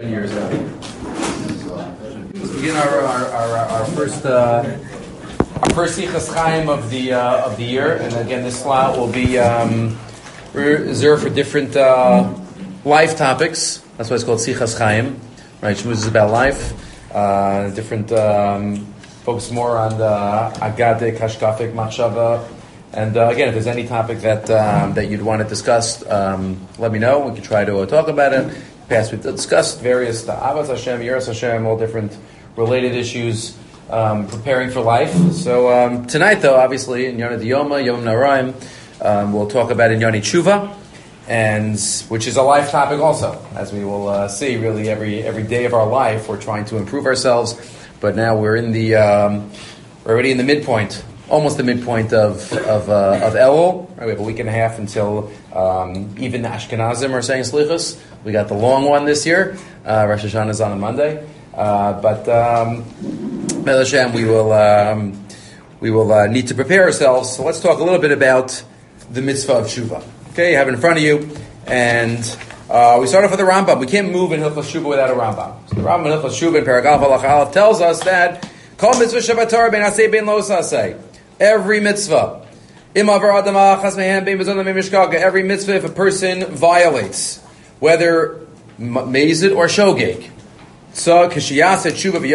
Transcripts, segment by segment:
Years ago. Let's begin our first Sichas Chaim of the year, and again, this slot will be reserved for different life topics. That's why it's called Sichas Chaim. Right, Shmuz is about life. Different focus more on the Agadic, Hashkafic, Machshava, and again, if there's any topic that you'd want to discuss, let me know. We can try to talk about it. We've discussed various Avos Hashem, Yiras Hashem, all different related issues, preparing for life. So tonight, though, obviously, in Yonah Diyoma, Yom Naraim, we'll talk about Inyani Tshuva, and which is a life topic also, as we will see. Really, every day of our life, we're trying to improve ourselves. But now we're in we're already in the midpoint, almost the midpoint of Elul. Right, we have a week and a half until even the Ashkenazim are saying Slichus. We got the long one this year. Rosh Hashanah is on a Monday, but Be'ez Hashem, we will need to prepare ourselves. So let's talk a little bit about the mitzvah of tshuva. Okay, you have it in front of you, and we start off with the Rambam. We can't move in Hilchos Tshuva without a Rambam. So the Rambam in Hilchos Tshuva in Paragraph Halach Aleph tells us that Kol mitzvah shavatar ben aseh ben lo aseh. Every mitzvah, every mitzvah, if a person violates, whether mazid or shogeg. So, when he does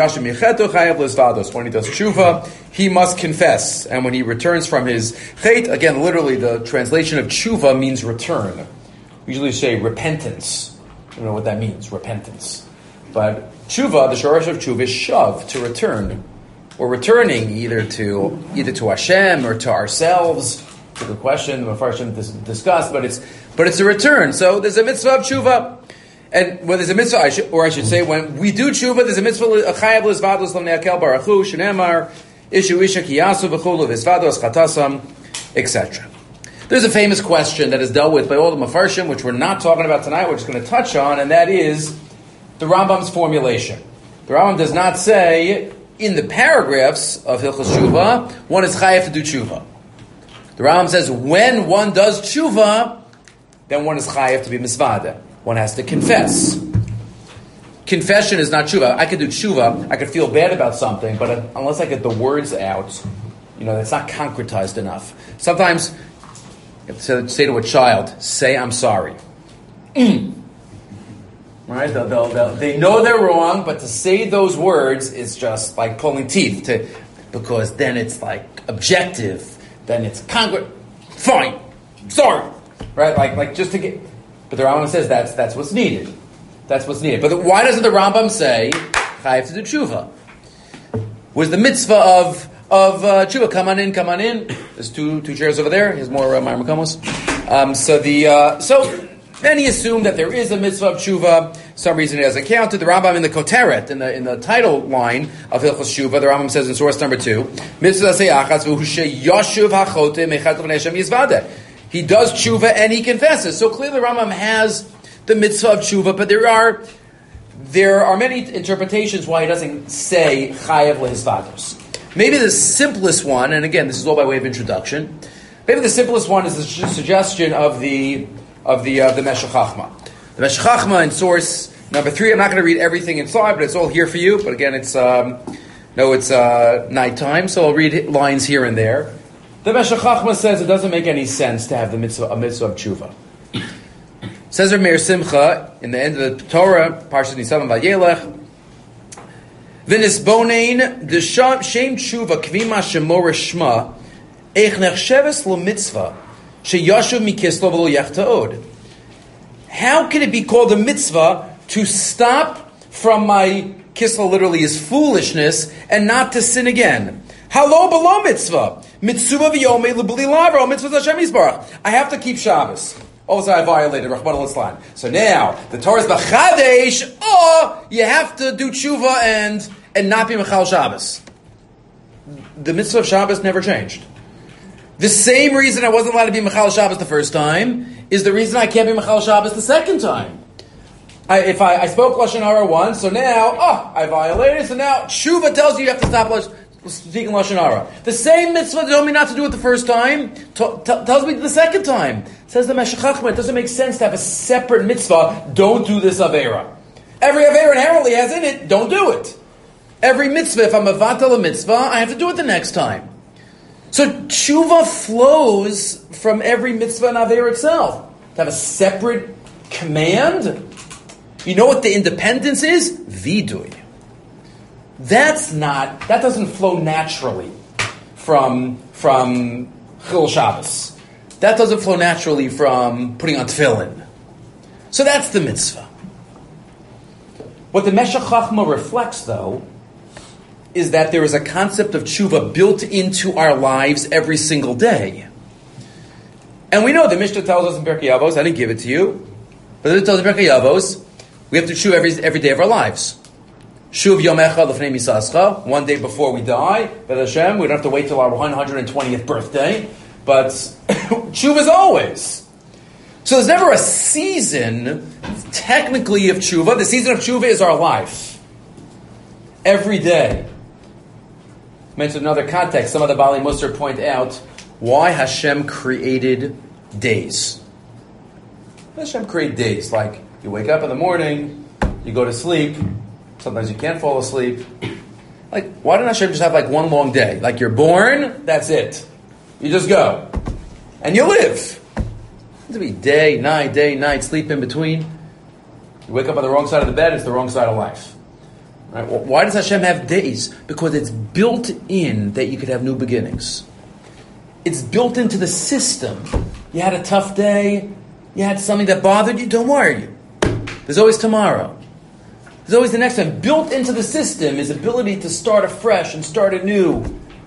tshuva, he must confess. And when he returns from his chet, again, literally the translation of tshuva means return. We usually say repentance. I don't know what that means, repentance. But tshuva, the shorosh of tshuva is shav, to return. We're returning either to Hashem or to ourselves. It's a good question. The Mefarshim discussed, but it's a return. So there's a mitzvah of tshuva, and when there's a mitzvah, I should say, when we do tshuva, there's a mitzvah chayav l'zvados l'neakel barachu shenemar ishu isha kiyasu v'chulu v'zvados chatasam, etc. There's a famous question that is dealt with by all the Mefarshim, which we're not talking about tonight. We're just going to touch on, and that is the Rambam's formulation. The Rambam does not say in the paragraphs of Hilchos Tshuva one is chayav to do tshuva. The Rambam says when one does tshuva, then one is chayav to be misvada. One has to confess. Confession is not tshuva. I could do tshuva, I could feel bad about something, but unless I get the words out, that's not concretized enough. Sometimes you have to say to a child, say I'm sorry. Right? They know they're wrong, but to say those words is just like pulling teeth, because then it's like objective, then it's concrete. Fine, sorry, right? Like just to get. But the Rambam says that's what's needed. That's what's needed. But why doesn't the Rambam say chayav to do tshuva? Was the mitzvah of tshuva? Come on in. There's two chairs over there. Here's more Ma'ar Makamos. So then he assumed that there is a mitzvah of tshuva. For some reason it hasn't counted. The Rambam in the Koteret, in the title line of Hilchos Tshuva, the Rambam says in source number 2, mitzvah seyachas v'hu sheyashuv hachote mechat l'vnei Hashem yizvadeh. He does tshuva and he confesses. So clearly Rambam has the mitzvah of tshuva, but there are many interpretations why he doesn't say chayav lehizvados. Maybe the simplest one, and again this is all by way of introduction. Maybe the simplest one is the suggestion of the Meshech Chochmah. The Meshech Chochmah in source number 3. I'm not going to read everything inside, but it's all here for you. But again, it's nighttime, so I'll read lines here and there. The Meshech Chochmah says it doesn't make any sense to have a mitzvah of tshuva. Says Rav Meir Simcha in the end of the Torah, Parshas Nisav Vayelech, V'nisbonein d'shem tshuva kvima shemor shma eich nechsheves lo mitzvah sheyashuv mikislo v'lo yachta'od. How can it be called a mitzvah to stop from my kisla, literally is foolishness, and not to sin again? Halo below mitzvah. Mitzvah v'yomei l'bli lavro. Mitzvah Hashem Yisbarach. I have to keep Shabbos. All of a sudden I violated Rachmana litzlan. So now, the Torah is b'chadesh, you have to do tshuva and not be Mechal Shabbos. The mitzvah of Shabbos never changed. The same reason I wasn't allowed to be Mechal Shabbos the first time is the reason I can't be Mechal Shabbos the second time. If I spoke Lashon Hara once, so now, I violated, so now tshuva tells you have to stop speaking Lashon Hara. The same mitzvah that told me not to do it the first time tells me the second time. Says the Meshech Chochmah, it doesn't make sense to have a separate mitzvah, don't do this Aveira. Every Aveira inherently has in it, don't do it. Every mitzvah, if I'm avatal a mitzvah, I have to do it the next time. So tshuva flows from every mitzvah and Aveira itself. To have a separate command, you know what the independence is? Vidui. That doesn't flow naturally from Chil Shabbos. That doesn't flow naturally from putting on tefillin. So that's the mitzvah. What the Meshech Chochmah reflects, though, is that there is a concept of tshuva built into our lives every single day. And we know the Mishnah tells us in Pirkei Avos, I didn't give it to you, but it tells us in Pirkei Avos, we have to tshuva every day of our lives. Shuv yomecha l'fnei misascha, one day before we die, B'ez Hashem, we don't have to wait till our 120th birthday, but tshuva is always. So there's never a season, technically, of tshuva. The season of tshuva is our life. Every day. Mentioned another context, some of the Bali Musar point out why Hashem created days. Hashem created days, like you wake up in the morning, you go to sleep, sometimes you can't fall asleep. Like, why didn't Hashem just have like one long day? Like you're born, that's it. You just go. And you live. It to be day, night, sleep in between. You wake up on the wrong side of the bed, it's the wrong side of life. Right? Well, why does Hashem have days? Because it's built in that you could have new beginnings. It's built into the system. You had a tough day, you had something that bothered you, don't worry. There's always tomorrow. There's always the next time. Built into the system is ability to start afresh and start anew.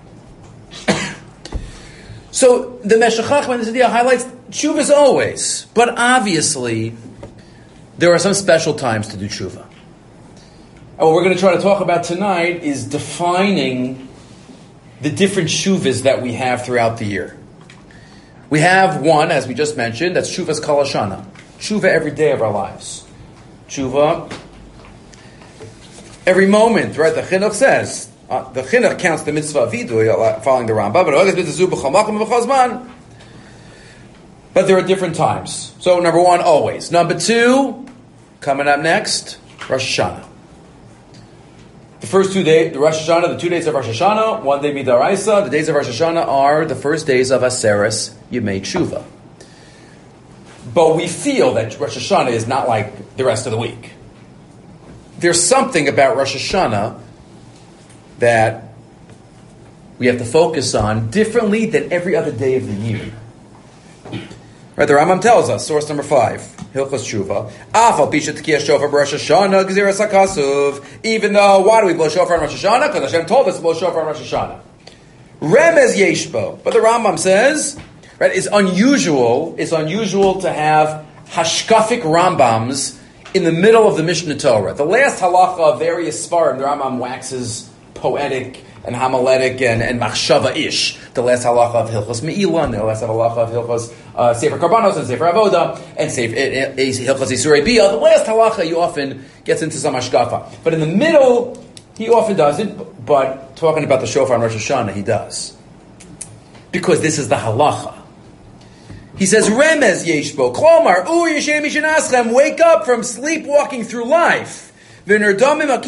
So the Meshech Chochmah in this idea highlights tshuva is always, but obviously there are some special times to do tshuva. And what we're going to try to talk about tonight is defining the different tshuvas that we have throughout the year. We have one, as we just mentioned, that's tshuva's Kol Hashana. Tshuva every day of our lives. Tshuva every moment, right? The Chinuch says, the Chinuch counts the mitzvah of vidui, following the Rambam, but there are different times. So number one, always. Number two, coming up next, Rosh Hashanah. The first 2 days, the Rosh Hashanah, the 2 days of Rosh Hashanah, one day midaraisa. The days of Rosh Hashanah are the first days of Aseres Yemei Tshuva. But we feel that Rosh Hashanah is not like the rest of the week. There's something about Rosh Hashanah that we have to focus on differently than every other day of the year. Right, the Rambam tells us, source number 5, Hilchos Tshuva, Afal Pisha T'kiyah Shofar Rosh Hashanah Gzeras HaKasuv. Even though, why do we blow shofar on Rosh Hashanah? Because Hashem told us to blow shofar on Rosh Hashanah. Remez Yeshbo. But the Rambam says, right, it's unusual to have hashkafic Rambams in the middle of the Mishnah Torah. The last halacha of various Sfarim, the Rambam waxes poetic and homiletic and machshava-ish. The last halacha of Hilchos Me'ilah, and the last halacha of Hilchos Sefer Karbanos and Sefer Avoda, and Hilchos Isurei Bia. The last halacha he often gets into some hashkafa. But in the middle, he often doesn't, but talking about the shofar on Rosh Hashanah, he does. Because this is the halacha. He says, Remez Yeshbo, Klomar, Yeshem Mishenaschem, wake up from sleepwalking through life. Search out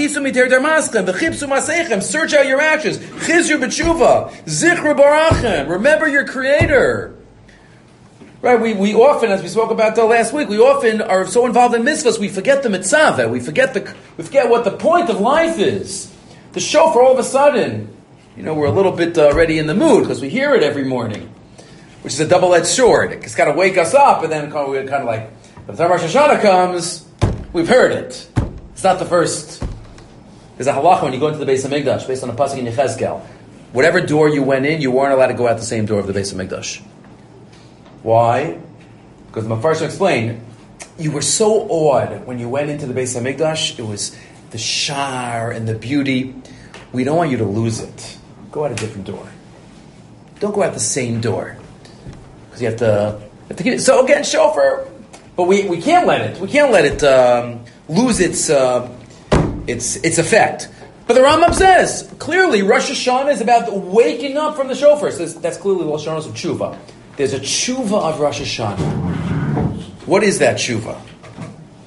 your actions. Chizru b'tshuva. Zichru barachem. Remember your Creator. Right? We often, as we spoke about last week, we often are so involved in mitzvahs we forget the mitzvah. We forget what the point of life is. The shofar, all of a sudden, we're a little bit already in the mood because we hear it every morning, which is a double-edged sword. It's got to wake us up, and then we're kind of like, by the time Rosh Hashanah comes, we've heard it. It's not the first. There's a halacha when you go into the Beis HaMikdash, based on a pasuk in Yechezkel. Whatever door you went in, you weren't allowed to go out the same door of the Beis HaMikdash. Why? Because the Mefarshim explained, you were so awed when you went into the Beis HaMikdash. It was the shar and the beauty. We don't want you to lose it. Go out a different door. Don't go out the same door. Because you have to get it. So again, shofar. But we can't let it. We can't let it lose its effect. But the Rambam says clearly Rosh Hashanah is about waking up from the shofar. Says that's clearly Rosh Hashanah of tshuva. There's a tshuva of Rosh Hashanah. What is that tshuva?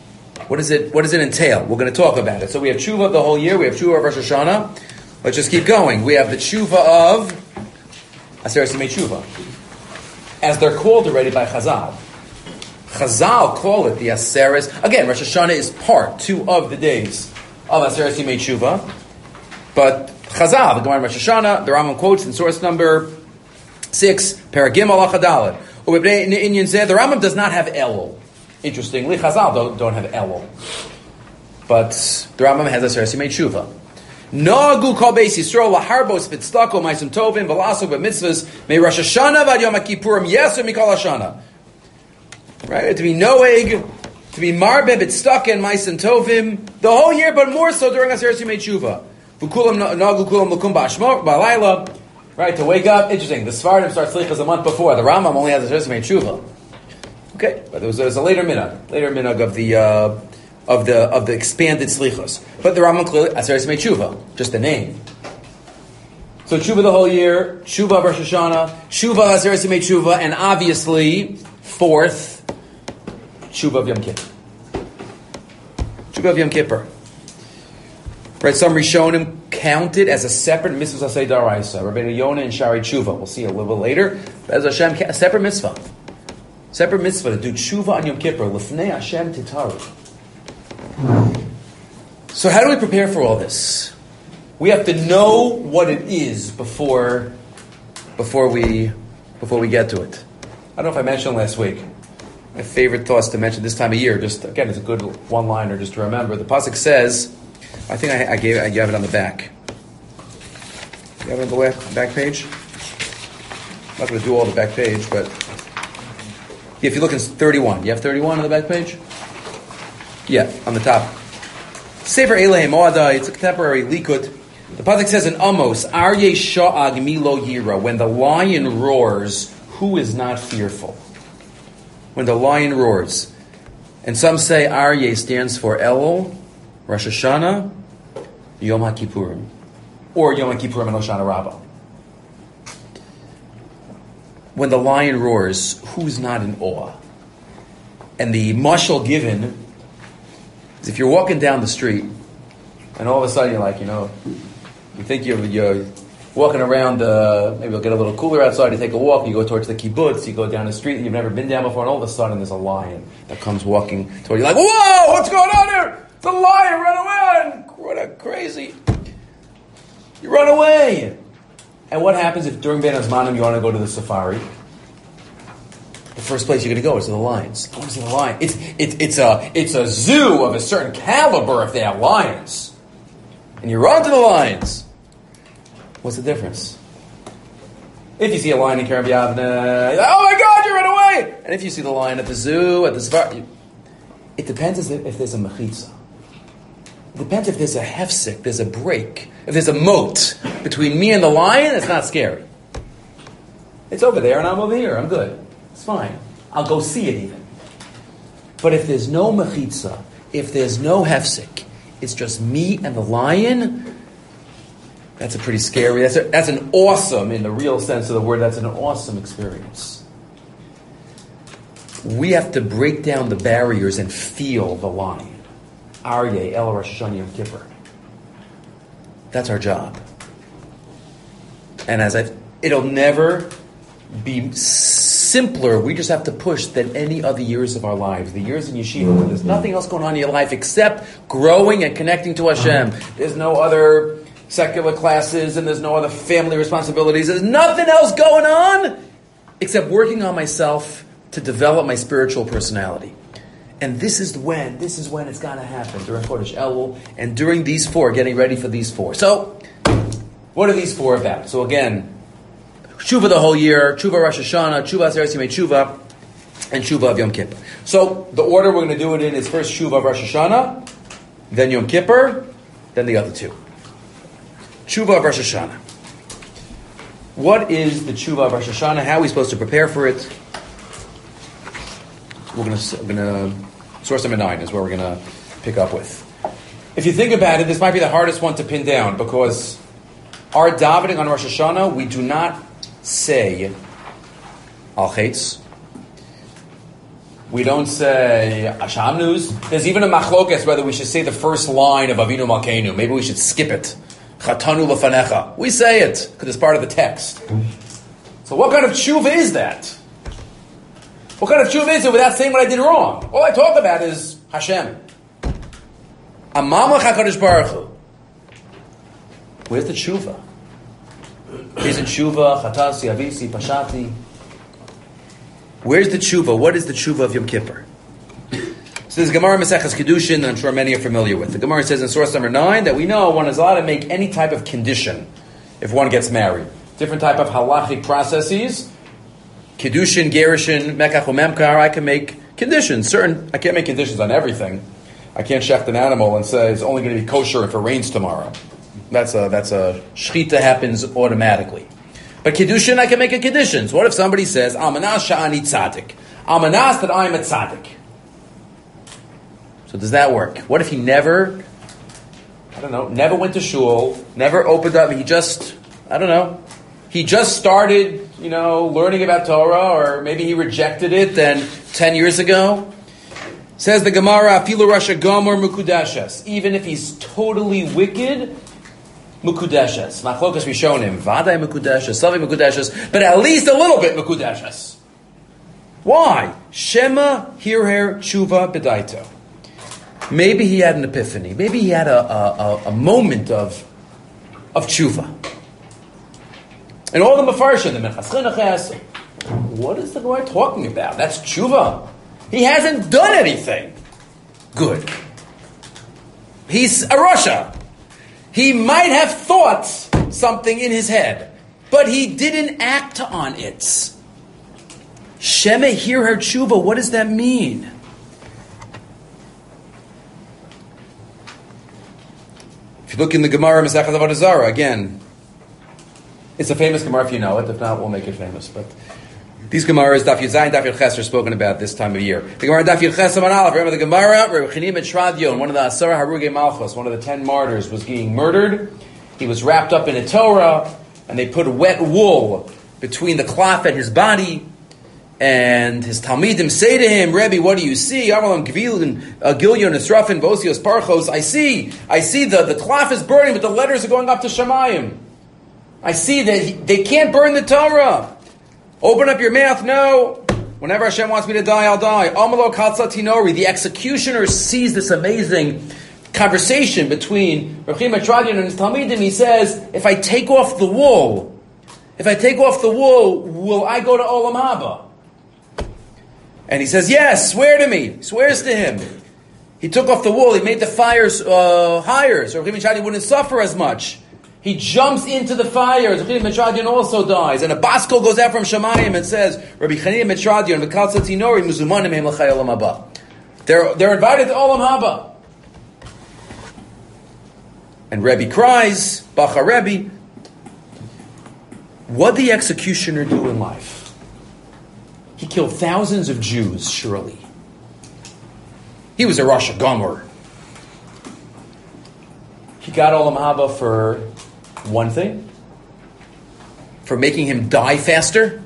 What does it entail? We're going to talk about it. So we have tshuva of the whole year. We have tshuva of Rosh Hashanah. Let's just keep going. We have the tshuva of Aseret Yemei Tshuva, as they're called already by Chazal. Chazal call it the Aseret. Again, Rosh Hashanah is part 2 of the days of Aseret Yemei Tshuva, but Chazal, the Gemara Rosh Hashanah, the Rambam quotes in source number 6, Paragim Alach Adalet. The Rambam does not have Elul. Interestingly, Chazal don't have Elul, but the Rambam has Aseret Yemei Tshuva. Nagu kol beis Yisrael laharbos v'tzedako ma'asim tovim v'lasok b'mitzvahs me Rosh Hashanah v'ad Yom Kippurim yeser mikol Hashanah. Right, to be noeg, to be marbe b'tzedaka and ma'asim tovim the whole year, but more so during Aseret Yemei Tshuva. V'kulam nagu kulam l'kum ba'ashmok ba'layla. Right, to wake up. Interesting. The Sfardim starts slichas a month before. The Rambam only has Aseret Yemei Tshuva. Okay, but there was a later minhag of the expanded slichos. But the Rambam clearly Aseret Yemei Tshuva, just the name. So Tshuva the whole year, Tshuva of Rosh Hashanah, Tshuva of Aseret Yemei Tshuva, and obviously, 4th, Tshuva of Yom Kippur. Tshuva of Yom Kippur. Right, some Rishonim count it as a separate mitzvah asay daraisa. Rabbeinu Yonah and Shari Tshuva. We'll see a little bit later. But as Hashem, a separate mitzvah. Separate mitzvah to do Tshuva on Yom Kippur. L'fnei Hashem titaru. So how do we prepare for all this? We have to know what it is before we get to it. I don't know if I mentioned last week. My favorite thoughts to mention this time of year. Just again, it's a good one-liner just to remember. The pasuk says, I think I have it on the back. You have it on the back page? I'm not going to do all the back page, but if you look in 31, you have 31 on the back page? Yeah, on the top. Sefer Elohim Moada, it's a contemporary likut. The pasuk says in Amos, Aryeh sha'ag milo yira, when the lion roars, who is not fearful? When the lion roars. And some say Aryeh stands for Elul, Rosh Hashanah, Yom HaKippurim, or Yom HaKippurim and Hoshana Rabbah. When the lion roars, who's not in awe? And the mashal given is if you're walking down the street, and all of a sudden you're like, you think you're walking around, maybe you'll get a little cooler outside, you take a walk, you go towards the kibbutz, you go down the street that you've never been down before, and all of a sudden there's a lion that comes walking toward you, like, whoa, what's going on here? It's a lion, run away! What crazy. You run away! And what happens if during Ben Azmanim you want to go to the safari? The first place you're going to go is to the lions. I want to see the lion. It's a zoo of a certain caliber if they have lions. And you run to the lions. What's the difference? If you see a lion in Kerem Yavne, oh my God, you run away! And if you see the lion at the zoo, at the safari, it depends if there's a mechitza. It depends if there's a hefsek, there's a break. If there's a moat between me and the lion, it's not scary. It's over there and I'm over here. I'm good. It's fine. I'll go see it even. But if there's no mechitza, if there's no hefsek, it's just me and the lion, that's a pretty scary, that's an awesome, in the real sense of the word, that's an awesome experience. We have to break down the barriers and feel the lion. Aryeh, El Rosh Hashanah, Yom Kippur. That's our job. And it'll never be simpler. We just have to push than any other years of our lives. The years in yeshiva, when there's nothing else going on in your life except growing and connecting to Hashem. There's no other secular classes and there's no other family responsibilities. There's nothing else going on except working on myself to develop my spiritual personality. And this is when it's got to happen during Chodesh Elul and during these 4, getting ready for these 4. So, what are these 4 about? So again, Tshuva the whole year, Tshuva Rosh Hashanah, Tshuva Aseret Yemei Tshuva, and Tshuva of Yom Kippur. So the order we're going to do it in is first Tshuva of Rosh Hashanah, then Yom Kippur, then the other 2. Tshuva of Rosh Hashanah. What is the Tshuva of Rosh Hashanah? How are we supposed to prepare for it? We're going to source number 9 is where we're going to pick up with. If you think about it, this might be the hardest one to pin down because our davening on Rosh Hashanah, we do not say Al Chetz. We don't say Ashamnus. There's even a machlokes whether we should say the first line of Avinu Malkeinu. Maybe we should skip it. Chatanu lefanecha. We say it because it's part of the text. So what kind of tshuva is that? What kind of tshuva is it without saying what I did wrong? All I talk about is Hashem. Amamach HaKadosh Baruch Hu. Where's the tshuva? Isn't tshuva, chatasi, avisi, pashati? Where's the tshuva? What is the tshuva of Yom Kippur? So there's Gemara Maseches Kedushin that I'm sure many are familiar with. The Gemara says in source number 9 that we know one is allowed to make any type of condition if one gets married. Different type of halachic processes. Kedushin, Gerushin, Mekach, Memkar, I can make conditions. I can't make conditions on everything. I can't shecht an animal and say it's only going to be kosher if it rains tomorrow. That's a shchita happens automatically. But Kedushin, I can make a conditions. What if somebody says, Almanas sha'ani tzaddik? Almanas that I'm a tzaddik. So does that work? What if he never went to shul, never opened up, he just started, learning about Torah, or maybe he rejected it then 10 years ago? Says the Gemara, Afilu Rasha Gomor Mukudeshes. Even if he's totally wicked, Mukudeshes. Machlokas we shown him. Vaday Mukudeshes, Savi Mukudeshes, but at least a little bit Mukudeshes. Why? Shema Hirher Tshuva Bedaito. Maybe he had an epiphany. Maybe he had a moment of tshuva. And all the Mefarshim, the Minchas Chinuch, what is the Gemara talking about? That's tshuva. He hasn't done anything good. He's a Rasha. He might have thought something in his head, but he didn't act on it. Shema Hirher Tshuva, what does that mean? If you look in the Gemara Masechet Avodah Zarah, again, it's a famous Gemara if you know it. If not, we'll make it famous. But these Gemaras, Daf Yud Zayin, Daf Yud Ches, are spoken about this time of year. The Gemara Daf Yud Ches Amar Aleph. Remember the Gemara, Reb Chanina Mitzradion, one of the Asara Harugei Malchus, one of the 10 martyrs, was being murdered. He was wrapped up in a Torah, and they put wet wool between the cloth and his body. And his Talmidim say to him, Rebbe, what do you see? Amalam Gilyon Esrafin Bosios Parchos. I see the cloth is burning, but the letters are going up to Shamayim. I see that they can't burn the Torah. Open up your mouth, no. Whenever Hashem wants me to die, I'll die. Amalo Katsa Tinori. The executioner sees this amazing conversation between Reb Chanina Mitzradion and his Talmidim. He says, if I take off the wool, will I go to Olam Haba? And he says, yes, swear to me. He swears to him. He took off the wool. He made the fires higher, so Reb Chanina Mitzradion wouldn't suffer as much. He jumps into the fire. Reb Chanina Mitzradion also dies. And a baskol goes out from Shamayim and says, Rabbi Chanina Mitzradion, v'kal tzatinori, muzumanim hem l'chay olam haba. They're invited to Olam Haba. And Rebbe cries, Bacha Rebbe, what did the executioner do in life? He killed thousands of Jews, surely. He was a Rasha Gomer. He got Olam Haba for one thing, for making him die faster.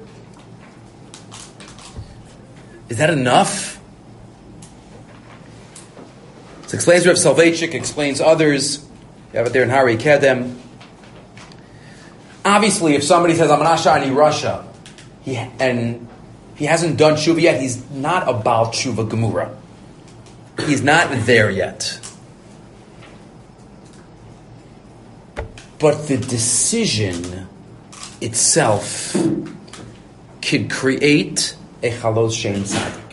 Is that enough? It explains Rav Soloveitchik, explains others. You have it there in Hari Kedem. Obviously, if somebody says, I'm an Ashani Rasha, and he hasn't done tshuva yet, he's not a Baal Tshuva Gemura. He's not there yet. But the decision itself could create a Chalos Shein Tzaddik.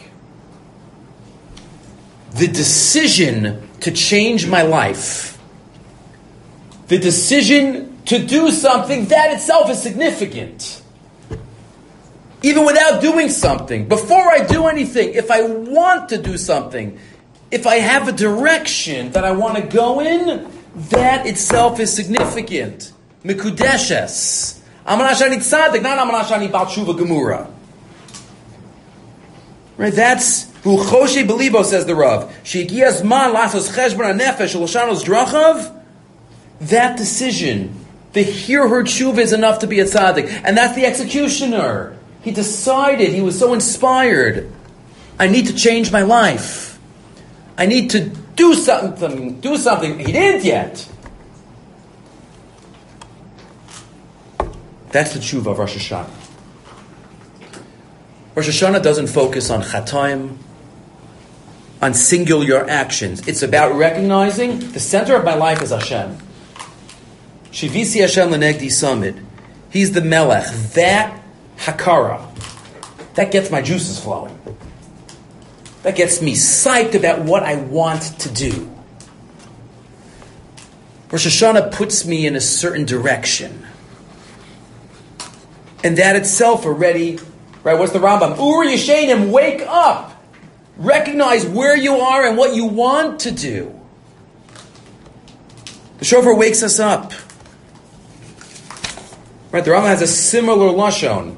The decision to change my life, the decision to do something, that itself is significant. Even without doing something, before I do anything, if I want to do something, if I have a direction that I want to go in, that itself is significant. Mikudeshes. Amanashani tzaddik, not amanashani Baal Tshuva Gemura. Right, that's who Choshe Belibo, says the Rav. She'igiyas man lasos cheshbon hanefesh l'shanos drachav. That decision, the hear her tshuva is enough to be a tzaddik. And that's the executioner. He decided, he was so inspired. I need to change my life. I need to do something. He didn't yet. That's the tshuva of Rosh Hashanah. Rosh Hashanah doesn't focus on chatoim, on singular actions. It's about recognizing the center of my life is Hashem. Shivisi Hashem lenegdi samid. He's the melech. That hakara, that gets my juices flowing. That gets me psyched about what I want to do. Rosh Hashanah puts me in a certain direction. And that itself already, right, what's the Rambam? Ur Yeshenim, wake up. Recognize where you are and what you want to do. The shofar wakes us up. Right, the Rambam has a similar lashon.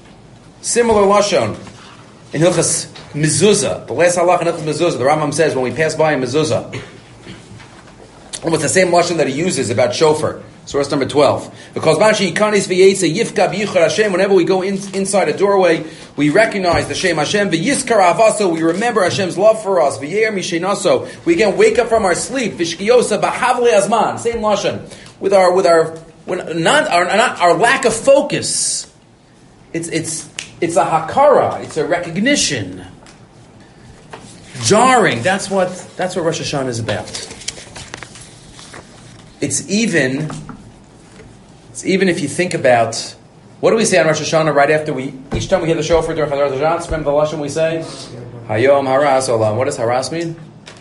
In Hilchas Mezuzah, the last halach in Hilchas Mezuzah, the Rambam says when we pass by a mezuzah, and with the same lashon that he uses about shofar, source number 12. Because whenever we go inside a doorway, we recognize the Shem Hashem. We remember Hashem's love for us. We again wake up from our sleep. Same lashon with our lack of focus. It's a hakara. It's a recognition. Jarring. That's what Rosh Hashanah is about. It's even if you think about, what do we say on Rosh Hashanah right after each time we hear the shofar during Chazar Tashan, remember the lashon we say? Hayom haras olam. What does haras mean?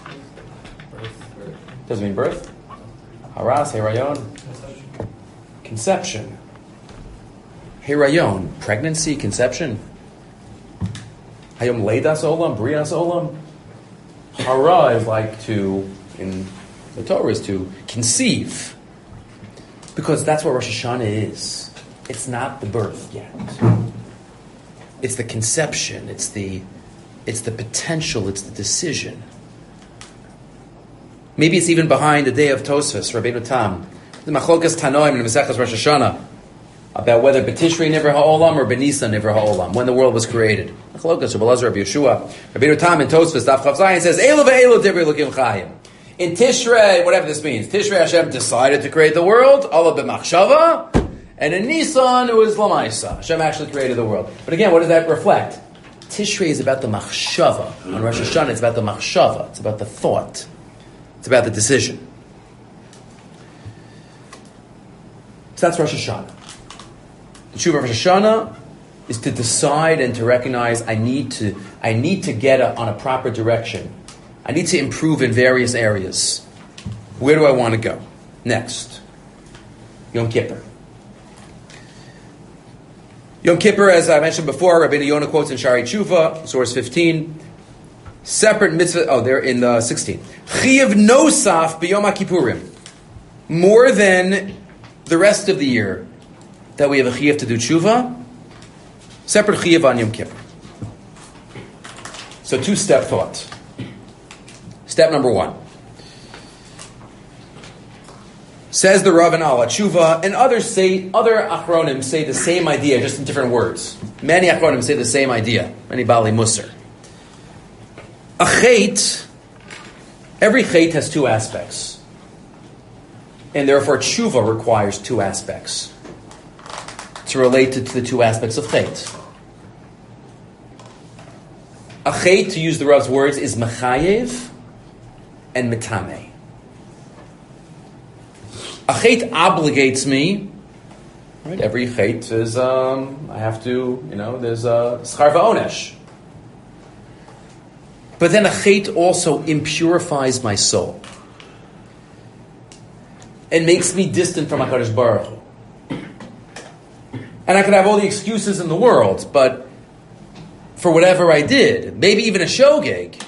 Doesn't mean birth. Haras, hirayon. Conception. Hirayon. Pregnancy, conception. Hayom leidas olam, brias olam. Hara is like in the Torah is to conceive. Because that's what Rosh Hashanah is. It's not the birth yet. It's the conception. It's the potential. It's the decision. Maybe it's even behind the day of Tosfos, Rabbeinu Tam. The Machlokas Tanoim in Masechtas Rosh Hashanah about whether B'Tishrei Nivra Ha'olam or B'Nisan Nivra Ha'olam, when the world was created. Machlokas, Rabbi Elazar, Rabbi Yeshua. Rabbeinu Tam in Tosfos, Daf Chav Zayin says, Eilu ve'eilu divrei Elokim Chayim. In Tishrei, whatever this means, Tishrei Hashem decided to create the world, Allah b'machshava, and in Nisan it was Lamaisa. Hashem actually created the world. But again, what does that reflect? Tishrei is about the machshava. On Rosh Hashanah, it's about the machshava. It's about the thought. It's about the decision. So that's Rosh Hashanah. The tshuva of Rosh Hashanah is to decide and to recognize I need to get on a proper direction. I need to improve in various areas. Where do I want to go? Next. Yom Kippur. Yom Kippur, as I mentioned before, Rabbeinu Yonah quotes in Shari Tshuva, source 15. Separate mitzvah, they're in 16. Chiyav nosaf b'Yom HaKippurim. More than the rest of the year that we have a chiyav to do tshuva, separate chiyav on Yom Kippur. So two-step thought. Step number 1. Says the Rav and Allah Tshuva, and other Achronim say the same idea, just in different words. Many Achronim say the same idea. Many Bali Musar. A chait, every chait has two aspects. And therefore Tshuva requires two aspects. It's related to the two aspects of chait. A chait, to use the Rav's words, is mechayev and mitame. A chait obligates me. Right? Every chait is, I have to, there's a schar va'onesh. But then a chait also impurifies my soul. And makes me distant from HaKadosh Baruch Hu. And I could have all the excuses in the world, but for whatever I did, maybe even a shogeg.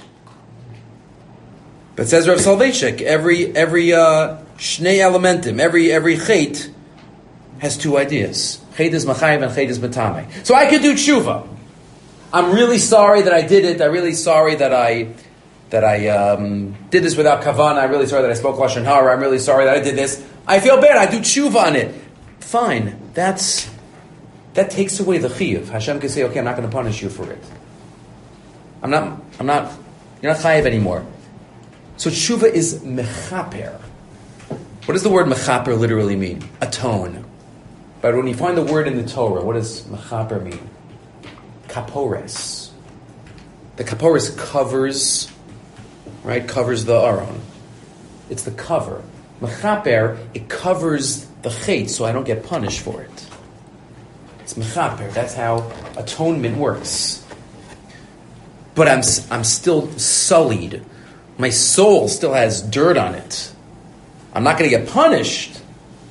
But says Rav Soloveitchik, every shnei elementim, every chait has two ideas. Chait is machayev and chait is matame. So I could do tshuva. I'm really sorry that I did it. I'm really sorry that I did this without kavanah. I'm really sorry that I spoke lashon hara. I'm really sorry that I did this. I feel bad. I do tshuva on it. Fine. That takes away the chiyuv. Hashem can say, okay, I'm not going to punish you for it. you're not chayiv anymore. So tshuva is mechaper. What does the word mechaper literally mean? Atone. But when you find the word in the Torah, what does mechaper mean? Kapores. The kapores covers the aron. It's the cover. Mechaper, it covers the chait, so I don't get punished for it. It's mechaper. That's how atonement works. But I'm still sullied. My soul still has dirt on it. I'm not going to get punished.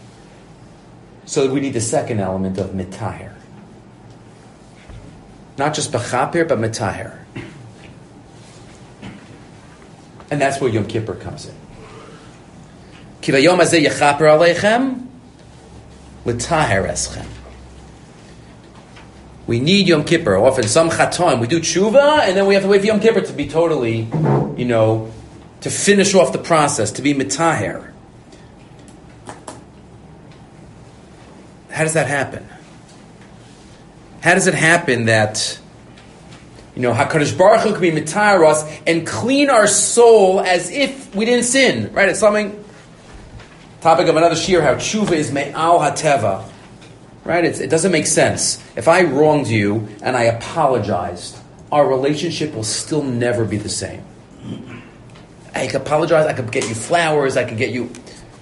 So we need the second element of mitaher. Not just mechaper, but mitaher. And that's where Yom Kippur comes in. Ki vayom hazeh yechaper aleichem, l'taher eschem. We need Yom Kippur. Often some chaton, we do tshuva, and then we have to wait for Yom Kippur to be totally, to finish off the process, to be mitaher. How does that happen? How does it happen that, HaKadosh Baruch Hu can be mitaher us and clean our soul as if we didn't sin, right? It's something, topic of another shiur, how tshuva is me'al hateva. Right? It doesn't make sense. If I wronged you and I apologized, our relationship will still never be the same. I could apologize, I could get you flowers, I could get you...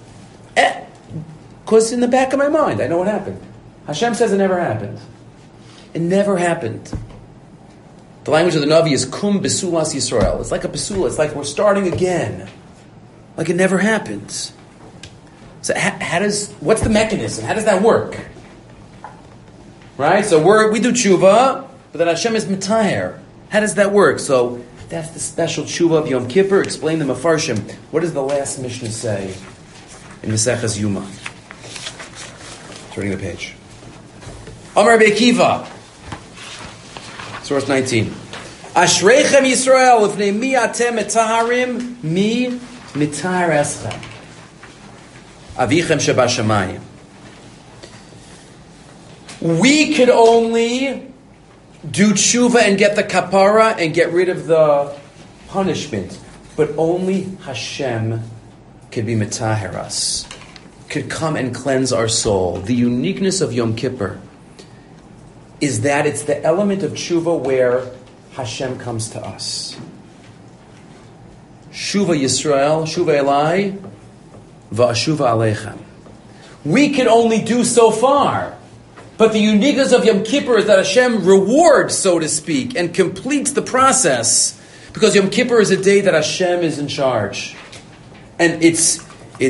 Because in the back of my mind, I know what happened. Hashem says it never happened. It never happened. The language of the Navi is kum besulas Yisrael. It's like a besula. It's like we're starting again. Like it never happened. So what's the mechanism? How does that work? Right? So we do tshuva, but then Hashem is mitaher. How does that work? So that's the special tshuva of Yom Kippur. Explain the Mefarshim. What does the last Mishnah say in Maseches Yuma? Turning the page. Amar Rabbi Akiva. Source 19. Ashreichem Yisrael ifnei mi atem mitaharim mi mitaher eschem. Avichem shebashamayim. We could only do tshuva and get the kapara and get rid of the punishment. But only Hashem could be mitaher us, could come and cleanse our soul. The uniqueness of Yom Kippur is that it's the element of tshuva where Hashem comes to us. Shuva Yisrael, Shuva Elai, Va'ashuva Aleichem. We can only do so far. But the uniqueness of Yom Kippur is that Hashem rewards, so to speak, and completes the process. Because Yom Kippur is a day that Hashem is in charge. And it's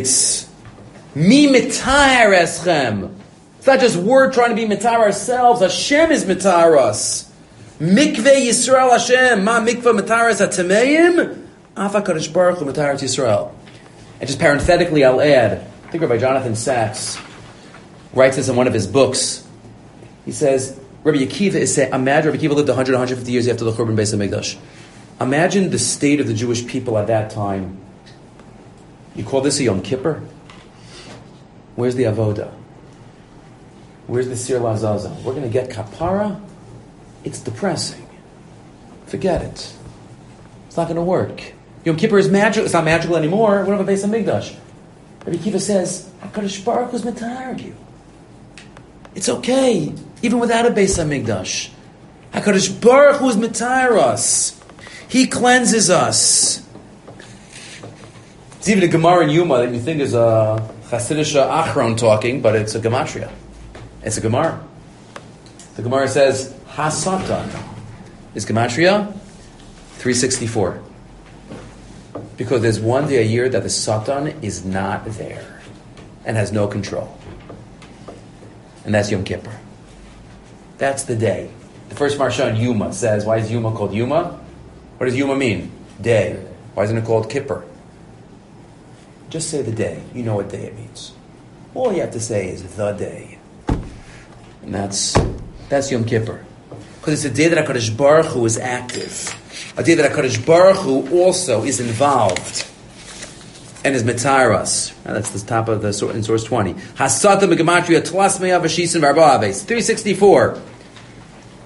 mi mitaher eschem. It's not just we're trying to be mitaher ourselves. Hashem is mitaher us. Mikveh Yisrael Hashem. Ma mikveh mitaher es hatameim. Afa Kadosh Baruch Hu mitaher es Yisrael. And just parenthetically, I'll add, I think Rabbi Jonathan Sachs writes this in one of his books. He says, Rabbi Akiva is saying, imagine Rabbi Akiva lived 100, 150 years after the Churban Beis HaMikdash. Imagine the state of the Jewish people at that time. You call this a Yom Kippur? Where's the Avoda? Where's the Sir Lazaza? We're going to get kapara? It's depressing. Forget it. It's not going to work. Yom Kippur is magical. It's not magical anymore. We don't have a Beis HaMikdash. Rabbi Akiva says, HaKadosh Baruch Hu is mitaher you. It's okay, even without a Beis HaMikdash. HaKadosh Baruch Hu is mitaher us. He cleanses us. It's even a Gemara in Yuma that you think is a Chasidisha Achron talking, but it's a Gematria. It's a Gemara. The Gemara says, Ha-Satan is Gematria 364. Because there's one day a year that the Satan is not there and has no control. And that's Yom Kippur. That's the day. The first Marsha in Yuma says, why is Yuma called Yuma? What does Yuma mean? Day. Why isn't it called Kippur? Just say the day. You know what day it means. All you have to say is the day. And that's Yom Kippur. Because it's a day that HaKadosh Baruch Hu is active. A day that HaKadosh Baruch Hu also is involved and is mitaher us. That's the top of the in source 20. Hasata megamatria tlas me'av hashisin v'arba aves. 364.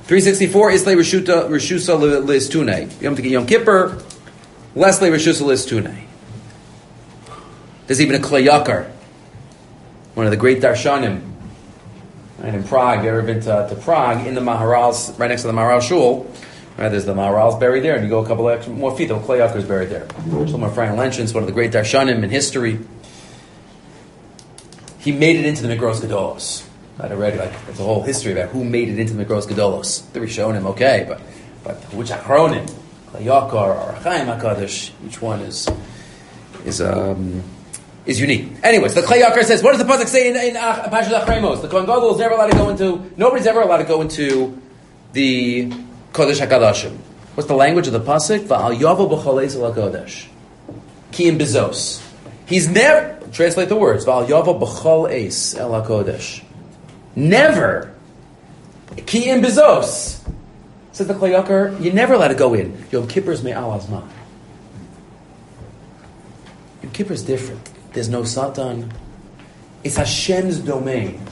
364, Islay Rishusa Listune. Yom Kippur, Leslie Rishusa Listune. There's even a Klei Yakar, one of the great Darshanim. Right, in Prague, you ever been to Prague, in the Maharal's, right next to the Maharal Shul, right, there's the Maharal's buried there, and you go a couple of more feet, the Klei Yakar is buried there. Shlomo Ephraim Lenshins, one of the great Darshanim in history. He made it into the Mikros Gedolos. I'd already, there's a whole history about who made it into the Mikros Gedolos. The Rishonim, okay, but which Achronim, Klei Yakar or Chaim HaKadosh, each one is unique. Anyways, the Klei Yakar says, what does the pasuk say in Parashat Achremos? The Kohen Gadol is never allowed to go into. Nobody's ever allowed to go into the Kodesh Hakadashim. What's the language of the pasuk? Va'al Yavo b'chol eis el Hakodesh. Ki im bezos. He's never. Translate the words. Va'al Yavo b'chol eis el Hakodesh. Never. Ki im bezos. Says the Klei Yakar, you're never allowed to go in. Yom Kippur's me'al azman. Yom Kippur's different. There's no Satan. It's Hashem's domain.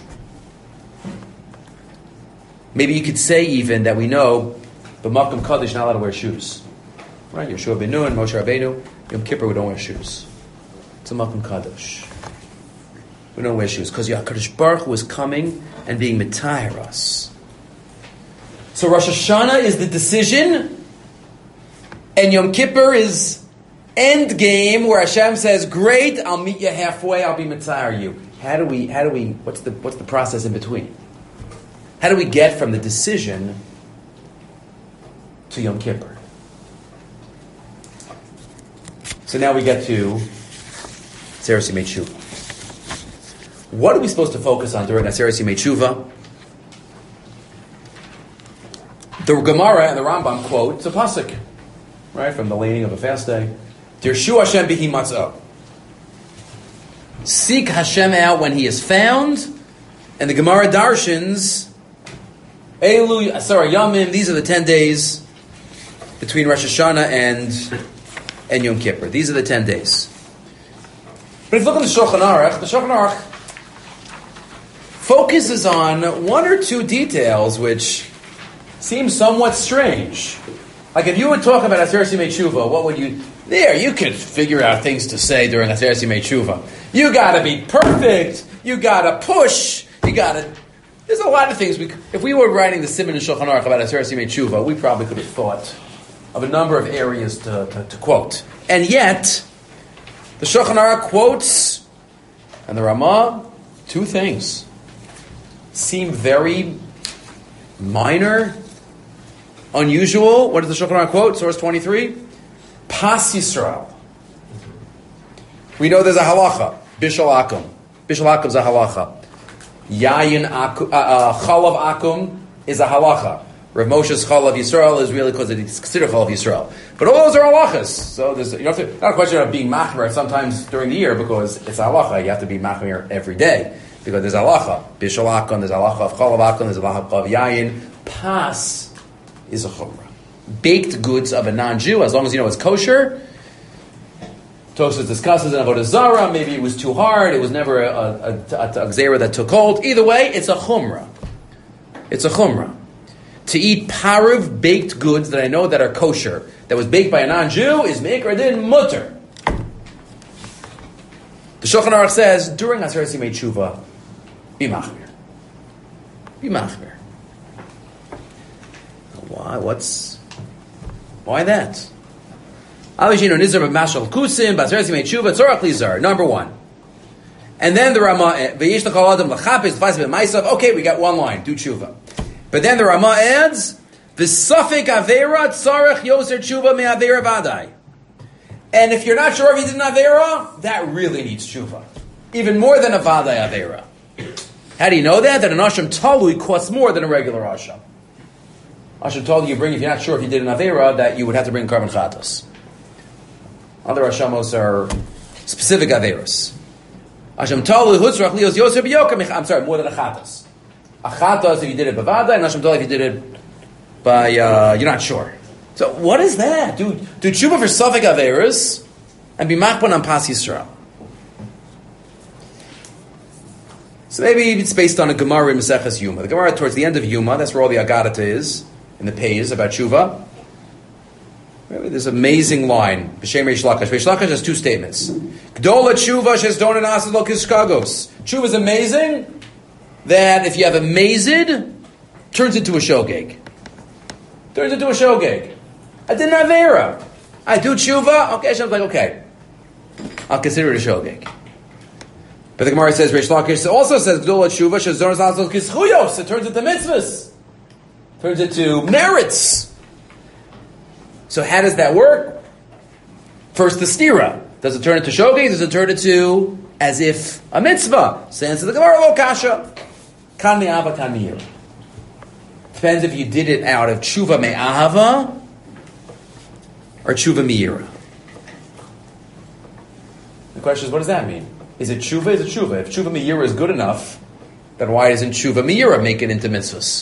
Maybe you could say even that we know the Malkam Kaddish not allowed to wear shoes. Right? Yeshua ben Nun, Moshe Rabbeinu, Yom Kippur we don't wear shoes. It's a Malkam Kaddish. We don't wear shoes because HaKadosh Baruch Hu is coming and being mitayr us. So Rosh Hashanah is the decision, and Yom Kippur is end game where Hashem says, "Great, I'll meet you halfway. I'll be mitayr you." How do we? What's the process in between? How do we get from the decision to Yom Kippur? So now we get to Aseret Yemei Tshuva. What are we supposed to focus on during Aseret Yemei Tshuva? The Gemara and the Rambam quote, it's a pasuk, right, from the laning of a fast day. Dirshu Hashem bihi matzah. Seek Hashem out when He is found, and the Gemara darshans, Elu Asara Yamim. These are the 10 days between Rosh Hashanah and Yom Kippur. These are the 10 days. But if you look at the Shulchan Aruch focuses on one or two details which seem somewhat strange. Like if you would talk about Aseret Yemei Tshuva, what would you? There, you could figure out things to say during Aseret Yemei Tshuva. You got to be perfect. You got to push. You got to. There's a lot of things. If we were writing the Siman and Shulchan Aruch about Aseret Yemei Tshuva, we probably could have thought of a number of areas to quote. And yet, the Shulchan Aruch quotes, and the Ramah, two things seem very minor, unusual. What does the Shulchan Aruch quote? Source 23. Pas Yisrael. We know there's a halacha. Bishul Akum. Bishul Akum is a halacha. Yayin Chalav Akum is a halacha. Rav Moshe's Chalav Yisrael is really because it's considered Chalav Yisrael. But all those are halachas. So there's not a question of being machmer sometimes during the year because it's a halacha. You have to be machmer every day because there's halacha. Bishul Akum, there's halacha of Chalav Akum, there's halacha of Yayin. Pas is a chumrah. Baked goods of a non-Jew, as long as you know it's kosher. Tosfos discusses in Avodah Zarah, maybe it was too hard, it was never a gzera that took hold. Either way, it's a chumrah. It's a chumrah. To eat paruv, baked goods that I know that are kosher, that was baked by a non-Jew, is meikar din mutter. The Shulchan Aruch says, during Aseret Yemei Tshuva, be machmir. Be machmir. Why that? Number one. And then the Ramah, okay, we got one line, do tshuva. But then the Ramah adds, V'safik avera tzarech yoser tshuva me'avera vadai. And if you're not sure if you did an avera, that really needs tshuva. Even more than a vadai avera. How do you know that? That an asham talui costs more than a regular asham. Asham talui if you're not sure if you did an avera, that you would have to bring carbon chatos. Other ashamos are specific averos. Asham talui hutzrach lios yoser b'yokam. I'm sorry, more than a chatos. A chatos if you did it b'vada, and asham talui if you did it by you're not sure. So what is that? Do tshuva for safek averos and be machban on pas Yisrael. So maybe it's based on a Gemara in Maseches Yuma. The Gemara towards the end of Yuma, that's where all the Agadata is, and the Pays about Tshuva. Maybe there's an amazing line. B'Shem Reish Lakish. Reish Lakish has two statements. Gdola Tshuva shesdonen asad lo kiskagos. Tshuva is amazing, that if you have a mazid, turns into a shogeg. Turns into a shogeg. I did an Avera. I do Tshuva, okay, Hashem's like, okay. I'll consider it a shogeg. But the Gemara says, Reish Lakish also says, Gdola Tshuva shesdonen asad lo kischuyos. It turns into mitzvahs. Turns into merits. So how does that work? First, the stira. Does it turn into shogeg? Does it turn into as if a mitzvah? Says the Gemara, lo kasha. Kan me'ava, kan me'ira. Depends if you did it out of tshuva me'ahava or tshuva me'ira. The question is, what does that mean? Is it tshuva? Is it tshuva? If tshuva me'ira is good enough, then why doesn't tshuva me'ira make it into mitzvahs?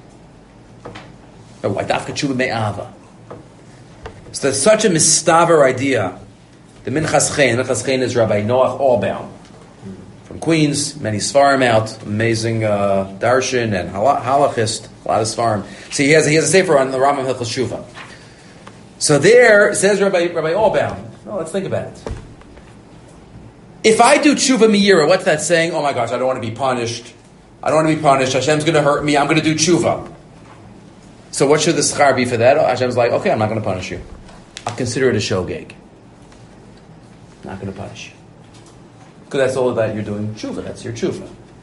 Or why dafka tshuva me'ahava? So there's such a mistaver idea. The Minchas Chen is Rabbi Noach Allbaum from Queens, many Sfarim out, amazing darshan and halachist, a lot of Sfarim. So he has a sefer on the Rambam Hilchos Shuvah. So there says Rabbi Allbaum. Well, let's think about it. If I do tshuva miyira, what's that saying? Oh my gosh, I don't want to be punished. I don't want to be punished. Hashem's going to hurt me. I'm going to do tshuva. So what should the schar be for that? Hashem's like, okay, I'm not going to punish you. I'll consider it a shogeg. Not going to punish you. Because that's all that you're doing tshuva. That's your tshuva.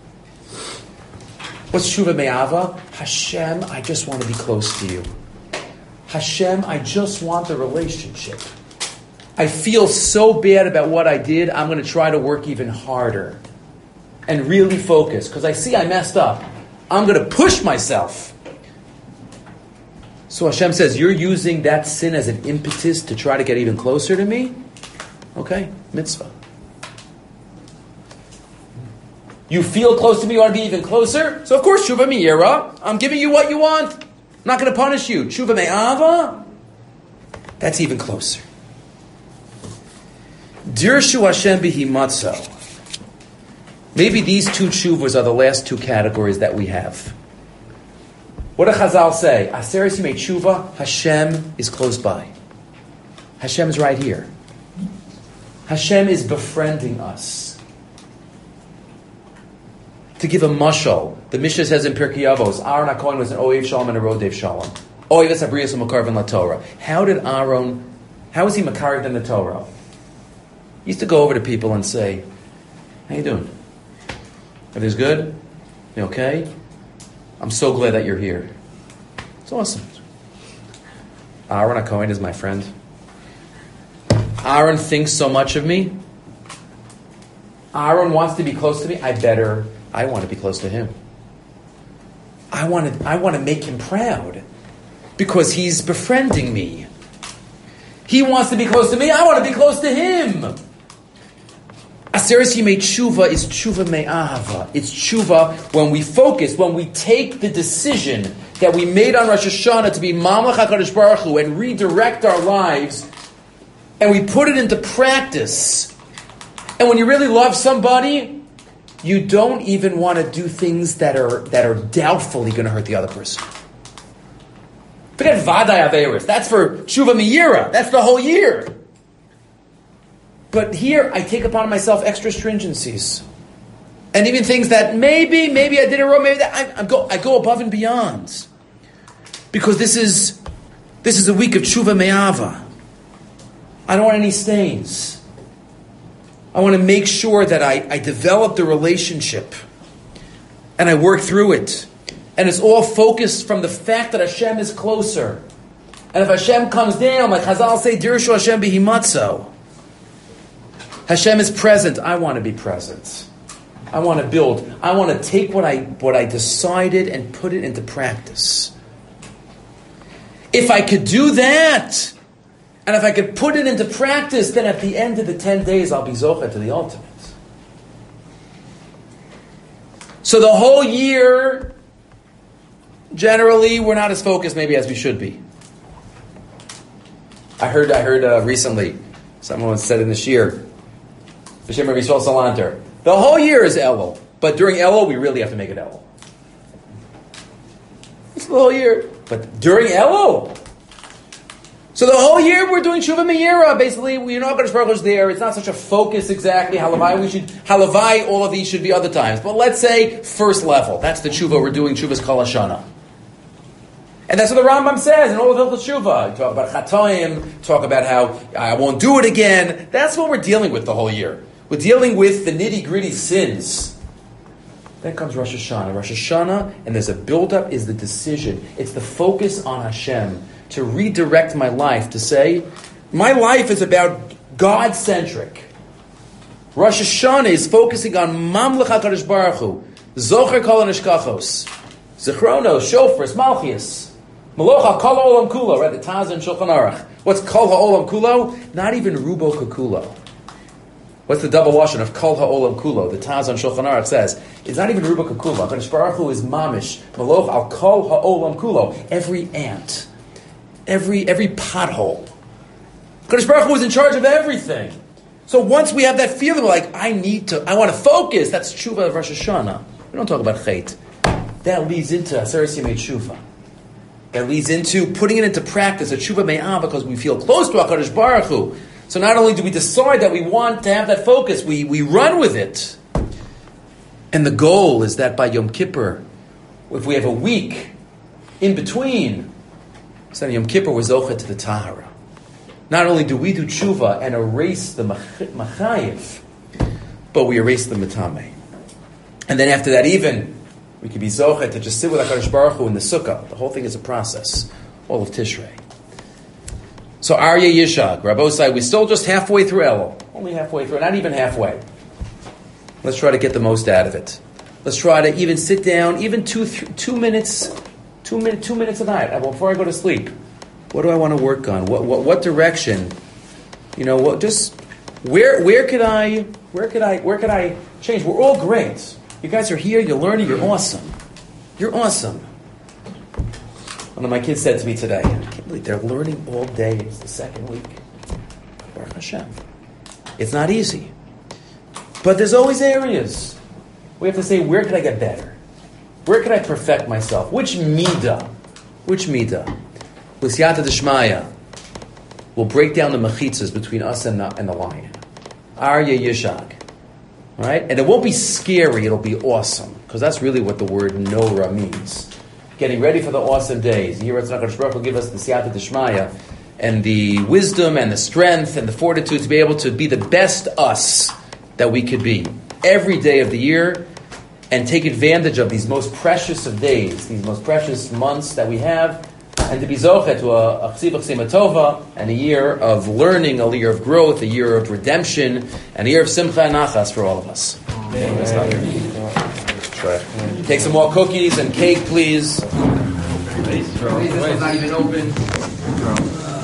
What's tshuva me'ava? Hashem, I just want to be close to you. Hashem, I just want the relationship. I feel so bad about what I did, I'm going to try to work even harder. And really focus. Because I see I messed up. I'm going to push myself. So Hashem says, you're using that sin as an impetus to try to get even closer to me? Okay, mitzvah. You feel close to me, you want to be even closer? So of course, tshuva me'ira, I'm giving you what you want. I'm not going to punish you. Tshuva me'ava, that's even closer. Dirshu Hashem bihimatzo. Maybe these two tshuvas are the last two categories that we have. What do Chazal say? Aseres Yimei Tshuva, Hashem is close by. Hashem is right here. Hashem is befriending us. To give a mashal, the Mishnah says in Pirkei Avos, Aaron HaKohen was an Oyev Shalom and a Rodev Shalom. Oyev es Abriyas u'Makarv in la Torah. How was he Makarv in the Torah? He used to go over to people and say, how you doing? Everything's good? You okay? I'm so glad that you're here. It's awesome. Aaron HaKohen is my friend. Aaron thinks so much of me. Aaron wants to be close to me. I want to be close to him. I want to make him proud because he's befriending me. He wants to be close to me. I want to be close to him. Aseres Yimei Tshuva is Tshuva Me'ahava. It's Tshuva when we focus, when we take the decision that we made on Rosh Hashanah to be Mamlech HaKadosh Baruch Hu and redirect our lives, and we put it into practice. And when you really love somebody, you don't even want to do things that are doubtfully going to hurt the other person. Forget Vadai Averis. That's for Tshuva Me'ira. That's the whole year. But here, I take upon myself extra stringencies. And even things that maybe I did it wrong, maybe that I go above and beyond. Because this is a week of Tshuva Me'ava. I don't want any stains. I want to make sure that I develop the relationship. And I work through it. And it's all focused from the fact that Hashem is closer. And if Hashem comes down, like Chazal say, Dirshu Hashem bihimatzo. Hashem is present. I want to be present. I want to build. I want to take what I decided and put it into practice. If I could do that, and if I could put it into practice, then at the end of the 10 days, I'll be zocheh to the ultimate. So the whole year, generally, we're not as focused maybe as we should be. I heard recently, someone said in the shir, B'Shem Rabbi Yisrael Salanter, the whole year is Elul. But during Elul, we really have to make it Elul. It's the whole year. But during Elul, so the whole year we're doing Tshuva Meira. Basically, we know HaKadosh Baruch Hu is there. It's not such a focus exactly. Halavai, all of these should be other times. But let's say first level. That's the Tshuva we're doing, Tshuva's Kol Hashana. And that's what the Rambam says in all of Hilchos Tshuva. You talk about Chatoim, talk about how I won't do it again. That's what we're dealing with the whole year. We're dealing with the nitty-gritty sins. Then comes Rosh Hashanah. Rosh Hashanah, and there's a build-up, is the decision. It's the focus on Hashem. To redirect my life, to say, my life is about God-centric. Rosh Hashanah is focusing on Mamlech HaKadosh Baruch Hu, Zocher Kol HaNishkachos, Zichronos, Shofars, Malchias, Malocha Kol HaOlam Kulo, right? The Taz and Shulchan Aruch. What's Kol HaOlam Kulo? Not even Rubo Kakulo. What's the double washing of Kol HaOlam Kulo? The Taz on Shulchan Aruch says, it's not even Rubo Kakulo. HaKadosh Baruch Hu is Mamish, Maloch Al Kol HaOlam Kulo. Every ant. Every pothole. HaKadosh Baruch Hu is in charge of everything. So once we have that feeling, we're like, I want to focus. That's Tshuva of Rosh Hashanah. We don't talk about Chait. That leads into Aseres Yemei Tshuva. That leads into putting it into practice, a Tshuva Me'ah, because we feel close to HaKadosh Baruch Hu. So not only do we decide that we want to have that focus, we run with it. And the goal is that by Yom Kippur, if we have a week in between, so Yom Kippur was Zocha to the Tahara. Not only do we do tshuva and erase the machayev, but we erase the matame. And then after that even, we could be Zocha to just sit with HaKadosh Baruch Hu in the sukkah. The whole thing is a process. All of Tishrei. So Aryeh Yishag, Rabbosai, we're still just halfway through Elul. Only halfway through, not even halfway. Let's try to get the most out of it. Let's try to even sit down, even 2 minutes. 2 minutes a night before I go to sleep. What do I want to work on? What direction? Just where could I change? We're all great. You guys are here. You're learning. You're awesome. You're awesome. One of my kids said to me today, I can't believe they're learning all day. It's the second week. Baruch Hashem. It's not easy, but there's always areas. We have to say, where could I get better? Where can I perfect myself? Which midah? L'siyata d'shmaya will break down the mechitzas between us and the lion. Aryeh Yishag. Right? And it won't be scary, it'll be awesome. Because that's really what the word Norah means. Getting ready for the awesome days. The Yiratzon HaKadosh Baruch will give us the siyata d'shmaya and the wisdom and the strength and the fortitude to be able to be the best us that we could be. Every day of the year, and take advantage of these most precious of days, these most precious months that we have, and to be zochet to a chsiv chsima tova, and a year of learning, a year of growth, a year of redemption, and a year of simcha and nachas for all of us. Take some more cookies and cake, please. This is not even open.